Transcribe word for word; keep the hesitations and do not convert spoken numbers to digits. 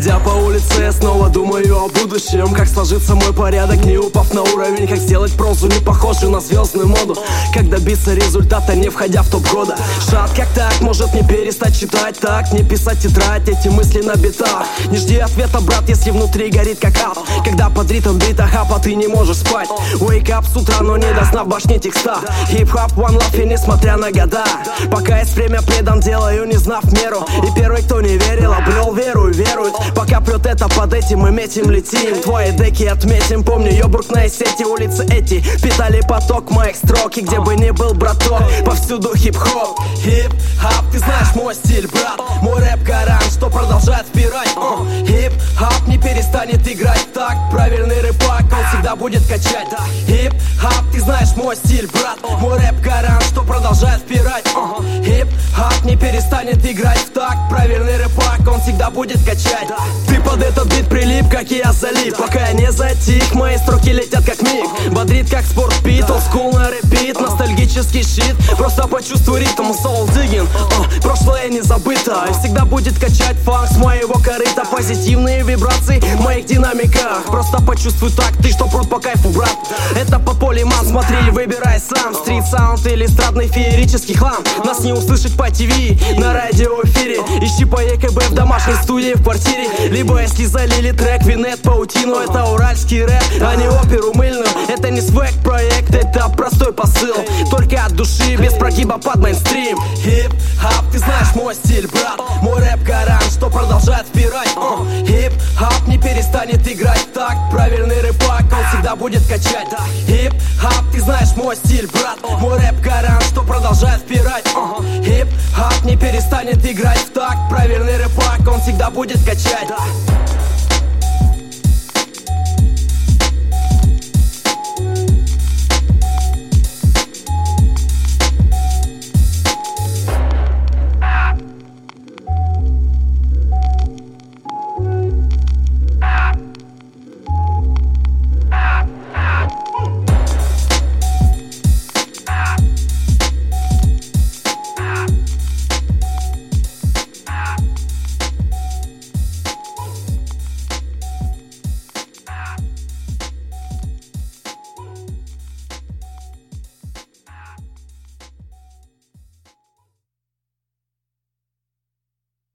Идя по улице, я снова думаю о будущем. Как сложится мой порядок, не упав на уровень. Как сделать прозу не похожую на звездную моду. Как добиться результата, не входя в топ года. Шат, как так, может не перестать читать. Так, не писать тетрадь, эти мысли на битах. Не жди ответа, брат, если внутри горит как ад. Когда под ритм бита хапа ты не можешь спать. Wake up с утра, но не до сна в башне текста. Хип-хоп, one love, и несмотря на года. Пока есть время, предан делаю, не знав меру. И первый, кто не верил, обрел веру и верует. Пока прет это, под этим мы метим, летим. Твои деки отметим, помню ёбуркные сети. Улицы эти питали поток моих строк. И где бы ни был, браток, повсюду хип-хоп. Хип-хоп, ты знаешь мой стиль, брат. Мой рэп гарант, что продолжает впирать. uh. Хип-хоп не перестанет играть так. Правильный рэпак, он всегда будет качать. Хип-хоп, ты знаешь мой стиль, брат. Мой рэп гарант, что продолжает впирать. uh. Хип-хоп не перестанет играть в так. Правильный рэпак, он всегда будет качать. Ты под этот бит прилип, как и я залип. Пока я не затих, мои строки летят как миг. Бодрит как спортпит, олдскул на репит. Ностальгический щит, просто почувствуй ритм. Soul digging, uh, прошлое не забыто. И всегда будет качать фанк с моего корыта. Позитивные вибрации в моих динамиках. Просто почувствуй так, ты что прут по кайфу, брат. Это по полиман, смотри, выбирай сам. Стрит саунд или эстрадный феерический хлам. Нас не услышать по ТВ, на радиоэфире. Ищи по ЕКБ в домашней студии, в квартире. Либо если залили трек, винет, паутину. Это уральский рэп, а не оперу мыльную. Это не свек проект, это простой посыл. Только от души, без прогиба под мейнстрим. Хип-хоп, ты знаешь мой стиль, брат. Мой рэп гарант, что продолжает впирать. uh. Хип-хоп не перестанет играть так. Правильный рэпак, он всегда будет качать. Хип-хоп, ты знаешь мой стиль, брат. Мой рэп гарант, что продолжает впирать. uh. Хип-хоп не перестанет играть в так. Правильный рэпак, он всегда будет качать.